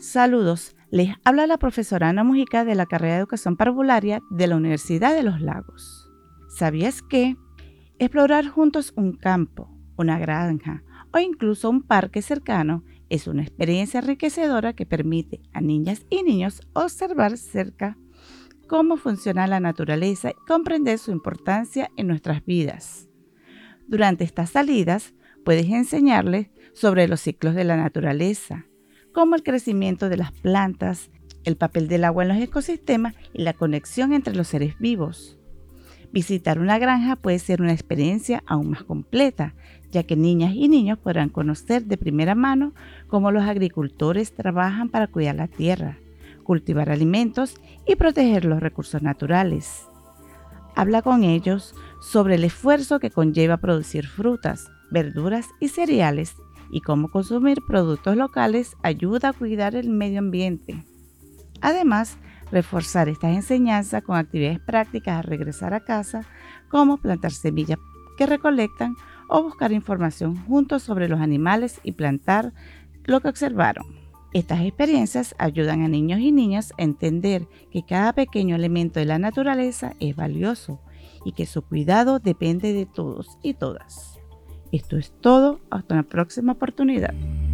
Saludos, les habla la profesora Ana Mujica de la carrera de Educación Parvularia de la Universidad de Los Lagos. ¿Sabías que explorar juntos un campo, una granja o incluso un parque cercano es una experiencia enriquecedora que permite a niñas y niños observar cerca cómo funciona la naturaleza y comprender su importancia en nuestras vidas? Durante estas salidas puedes enseñarles sobre los ciclos de la naturaleza, como el crecimiento de las plantas, el papel del agua en los ecosistemas y la conexión entre los seres vivos. Visitar una granja puede ser una experiencia aún más completa, ya que niñas y niños podrán conocer de primera mano cómo los agricultores trabajan para cuidar la tierra, cultivar alimentos y proteger los recursos naturales. Habla con ellos sobre el esfuerzo que conlleva producir frutas, verduras y cereales y cómo consumir productos locales ayuda a cuidar el medio ambiente. Además, reforzar estas enseñanzas con actividades prácticas al regresar a casa, como plantar semillas que recolectan o buscar información juntos sobre los animales y plantar lo que observaron. Estas experiencias ayudan a niños y niñas a entender que cada pequeño elemento de la naturaleza es valioso y que su cuidado depende de todos y todas. Esto es todo, hasta una próxima oportunidad.